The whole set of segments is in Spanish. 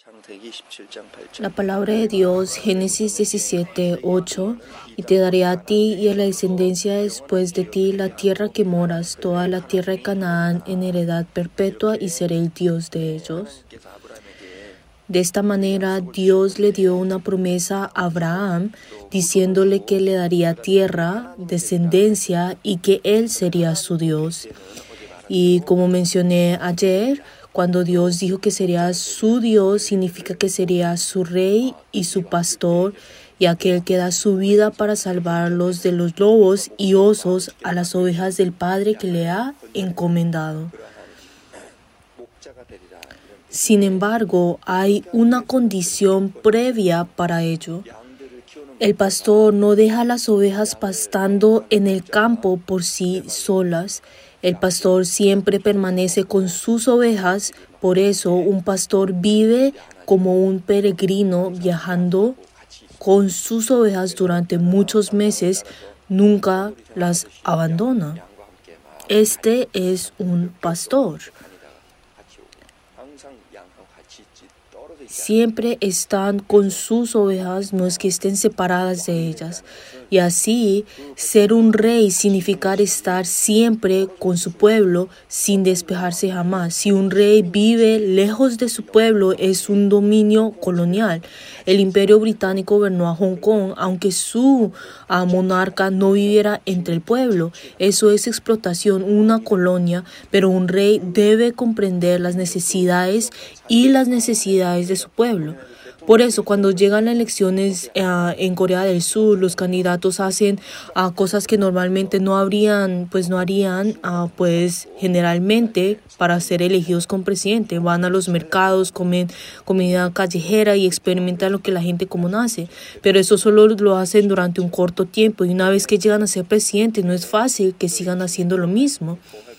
La palabra de Dios, Génesis 17:8, y te daré a ti y a la descendencia después de ti la tierra que moras, toda la tierra de Canaán en heredad perpetua, y seré el Dios de ellos. De esta manera, Dios le dio una promesa a Abraham, diciéndole que le daría tierra, descendencia, y que él sería su Dios. Y como mencioné ayer, cuando Dios dijo que sería su Dios, significa que sería su rey y su pastor, y aquel que da su vida para salvarlos de los lobos y osos, a las ovejas del Padre que le ha encomendado. Sin embargo, hay una condición previa para ello. El pastor no deja las ovejas pastando en el campo por sí solas. El pastor siempre permanece con sus ovejas, por eso un pastor vive como un peregrino viajando con sus ovejas durante muchos meses, nunca las abandona. Este es un pastor. Siempre están con sus ovejas, no es que estén separadas de ellas. Y así, ser un rey significa estar siempre con su pueblo sin despejarse jamás. Si un rey vive lejos de su pueblo, es un dominio colonial. El Imperio Británico gobernó a Hong Kong, aunque su monarca no viviera entre el pueblo. Eso es explotación, una colonia, pero un rey debe comprender las necesidades de su pueblo. Por eso, cuando llegan las elecciones en Corea del Sur, los candidatos hacen cosas que normalmente no harían generalmente para ser elegidos como presidente. Van a los mercados, comen comida callejera y experimentan lo que la gente común hace. Pero eso solo lo hacen durante un corto tiempo, y una vez que llegan a ser presidente, no es fácil que sigan haciendo lo mismo.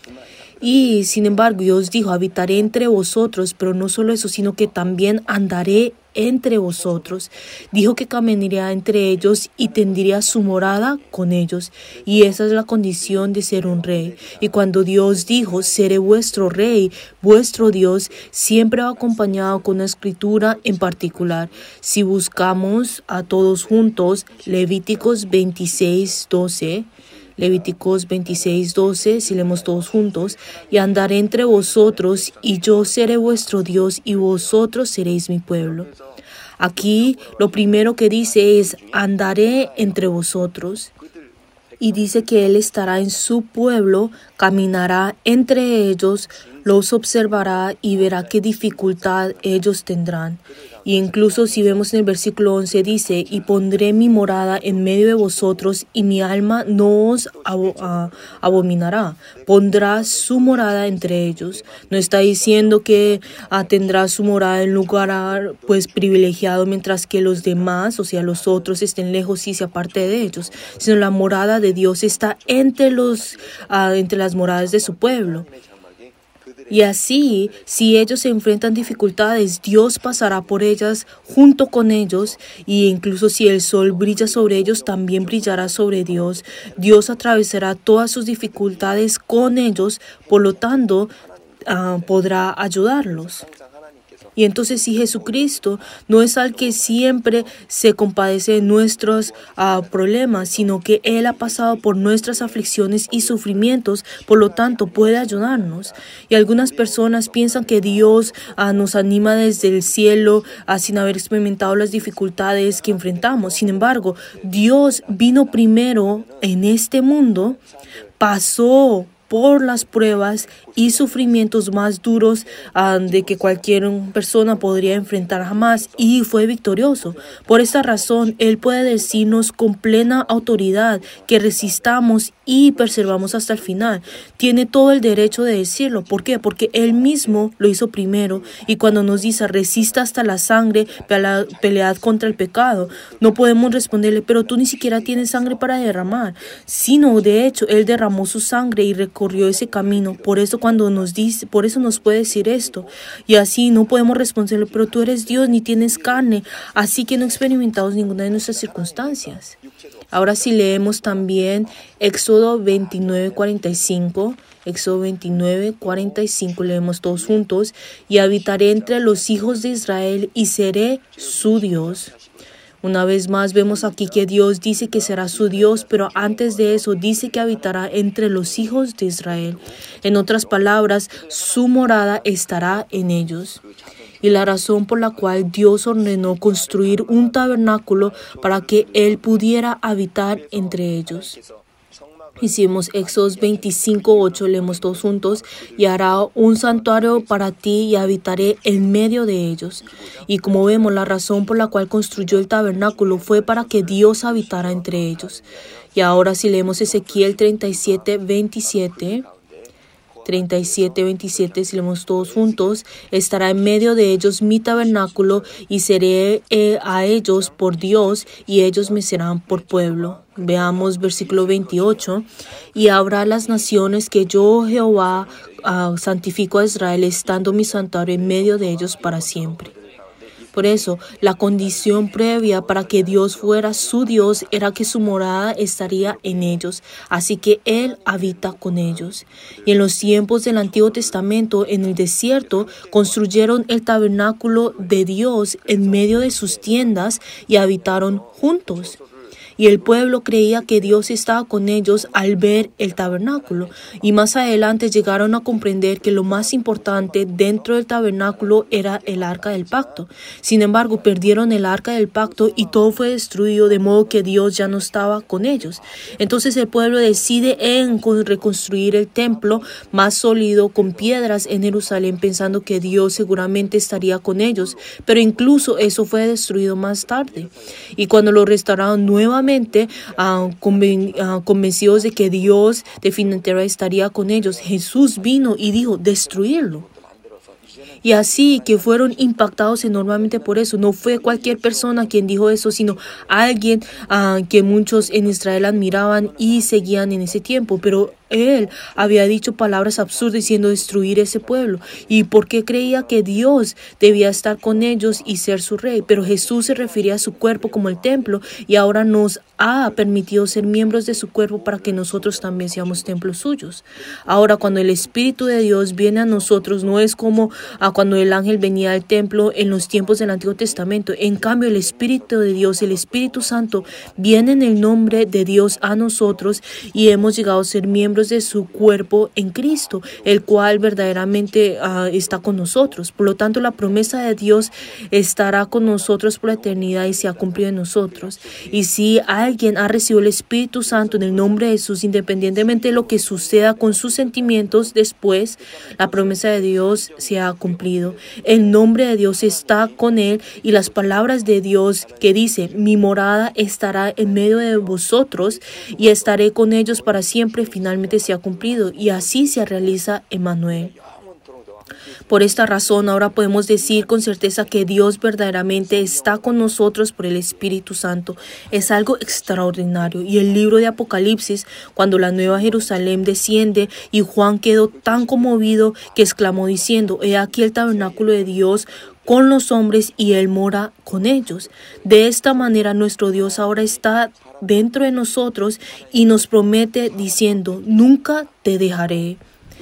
Y sin embargo, Dios dijo, habitaré entre vosotros, pero no solo eso, sino que también andaré entre vosotros. Dijo que caminaría entre ellos y tendría su morada con ellos. Y esa es la condición de ser un rey. Y cuando Dios dijo, seré vuestro rey, vuestro Dios, siempre va acompañado con una escritura en particular. Si buscamos a todos juntos, Levíticos 26:12, Levíticos 26:12, si leemos todos juntos, y andaré entre vosotros, y yo seré vuestro Dios, y vosotros seréis mi pueblo. Aquí lo primero que dice es, andaré entre vosotros. Y dice que Él estará en su pueblo, caminará entre ellos, los observará y verá qué dificultad ellos tendrán. Y incluso si vemos en el versículo 11 dice, y pondré mi morada en medio de vosotros, y mi alma no os abominará. Pondrá su morada entre ellos. No está diciendo que tendrá su morada en un lugar privilegiado, mientras que los demás, o sea, los otros, estén lejos y se aparte de ellos. Sino la morada de Dios está entre las moradas de su pueblo. Y así, si ellos se enfrentan dificultades, Dios pasará por ellas junto con ellos, y incluso si el sol brilla sobre ellos, también brillará sobre Dios. Dios atravesará todas sus dificultades con ellos, por lo tanto, podrá ayudarlos. Y entonces, si Jesucristo no es al que siempre se compadece de nuestros problemas, sino que Él ha pasado por nuestras aflicciones y sufrimientos, por lo tanto puede ayudarnos. Y algunas personas piensan que Dios nos anima desde el cielo sin haber experimentado las dificultades que enfrentamos. Sin embargo, Dios vino primero en este mundo, pasó por las pruebas y sufrimientos más duros de que cualquier persona podría enfrentar jamás, y fue victorioso. Por esta razón, Él puede decirnos con plena autoridad que resistamos y perseveramos hasta el final. Tiene todo el derecho de decirlo. ¿Por qué? Porque Él mismo lo hizo primero, y cuando nos dice resista hasta la sangre, pelead contra el pecado, no podemos responderle, pero tú ni siquiera tienes sangre para derramar. Sino, de hecho, Él derramó su sangre y recorrió ese camino. Por eso nos puede decir esto. Y así no podemos responderle, pero tú eres Dios, ni tienes carne, así que no experimentamos ninguna de nuestras circunstancias. Ahora si leemos también Éxodo 29:45, Éxodo 29, 45, leemos todos juntos. Y habitaré entre los hijos de Israel y seré su Dios. Una vez más vemos aquí que Dios dice que será su Dios, pero antes de eso dice que habitará entre los hijos de Israel. En otras palabras, su morada estará en ellos. Y la razón por la cual Dios ordenó construir un tabernáculo para que Él pudiera habitar entre ellos. Hicimos Éxodo 25, 8, leemos todos juntos. Y hará un santuario para ti y habitaré en medio de ellos. Y como vemos, la razón por la cual construyó el tabernáculo fue para que Dios habitara entre ellos. Y ahora si leemos Ezequiel 37, 27... 37, 27, si leemos todos juntos, estará en medio de ellos mi tabernáculo y seré a ellos por Dios y ellos me serán por pueblo. Veamos versículo 28. Y habrá las naciones que yo Jehová santifico a Israel, estando mi santuario en medio de ellos para siempre. Por eso, la condición previa para que Dios fuera su Dios era que su morada estaría en ellos, así que Él habita con ellos. Y en los tiempos del Antiguo Testamento, en el desierto, construyeron el tabernáculo de Dios en medio de sus tiendas y habitaron juntos. Y el pueblo creía que Dios estaba con ellos al ver el tabernáculo. Y más adelante llegaron a comprender que lo más importante dentro del tabernáculo era el arca del pacto. Sin embargo, perdieron el arca del pacto y todo fue destruido, de modo que Dios ya no estaba con ellos. Entonces el pueblo decide reconstruir el templo más sólido con piedras en Jerusalén, pensando que Dios seguramente estaría con ellos. Pero incluso eso fue destruido más tarde. Y cuando lo restauraron nuevamente, convencidos de que Dios definitivamente estaría con ellos, Jesús vino y dijo, destruirlo. Y así que fueron impactados enormemente por eso. No fue cualquier persona quien dijo eso, sino alguien que muchos en Israel admiraban y seguían en ese tiempo. Pero él había dicho palabras absurdas diciendo destruir ese pueblo. Y porque creía que Dios debía estar con ellos y ser su rey. Pero Jesús se refería a su cuerpo como el templo y ahora nos ha permitido ser miembros de su cuerpo para que nosotros también seamos templos suyos. Ahora, cuando el Espíritu de Dios viene a nosotros, no es como cuando el ángel venía al templo en los tiempos del Antiguo Testamento. En cambio, el Espíritu de Dios, el Espíritu Santo, viene en el nombre de Dios a nosotros y hemos llegado a ser miembros de su cuerpo en Cristo, el cual verdaderamente está con nosotros. Por lo tanto, la promesa de Dios estará con nosotros por la eternidad y se ha cumplido en nosotros. Y si alguien ha recibido el Espíritu Santo en el nombre de Jesús, independientemente de lo que suceda con sus sentimientos después, la promesa de Dios se ha cumplido. El nombre de Dios está con él y las palabras de Dios que dice, mi morada estará en medio de vosotros y estaré con ellos para siempre, finalmente se ha cumplido y así se realiza Emmanuel. Por esta razón, ahora podemos decir con certeza que Dios verdaderamente está con nosotros por el Espíritu Santo. Es algo extraordinario. Y el libro de Apocalipsis, cuando la Nueva Jerusalén desciende y Juan quedó tan conmovido que exclamó diciendo, he aquí el tabernáculo de Dios con los hombres y Él mora con ellos. De esta manera nuestro Dios ahora está dentro de nosotros y nos promete diciendo, nunca te dejaré.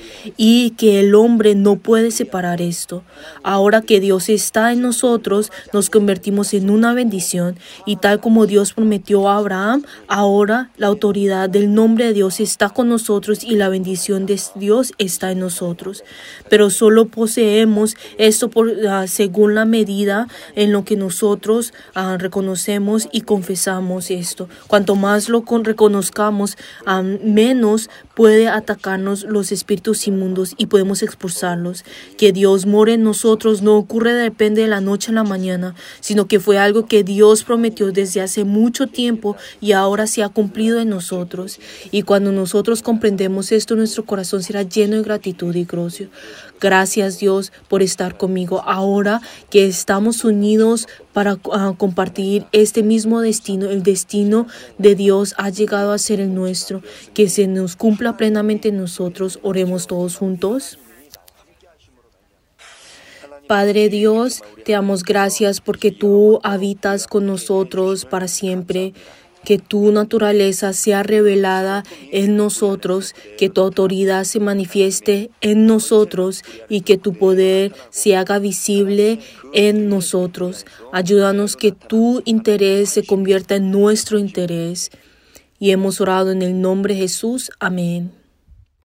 Y que el hombre no puede separar esto. Ahora que Dios está en nosotros, nos convertimos en una bendición y tal como Dios prometió a Abraham, ahora la autoridad del nombre de Dios está con nosotros y la bendición de Dios está en nosotros. Pero solo poseemos esto según la medida en lo que nosotros reconocemos y confesamos esto. Cuanto más lo reconozcamos, menos puede atacarnos los espíritus inmundos y podemos expulsarlos. Que Dios more en nosotros no ocurre de la noche a la mañana, sino que fue algo que Dios prometió desde hace mucho tiempo y ahora se ha cumplido en nosotros. Y cuando nosotros comprendemos esto, nuestro corazón será lleno de gratitud y gozo. Gracias Dios por estar conmigo ahora que estamos unidos para compartir este mismo destino. El destino de Dios ha llegado a ser el nuestro. Que se nos cumpla plenamente en nosotros. Oremos todos juntos. Padre Dios, te damos gracias porque tú habitas con nosotros para siempre. que tu naturaleza sea revelada en nosotros, que tu autoridad se manifieste en nosotros y que tu poder se haga visible en nosotros. Ayúdanos que tu interés se convierta en nuestro interés. Y hemos orado en el nombre de Jesús. Amén.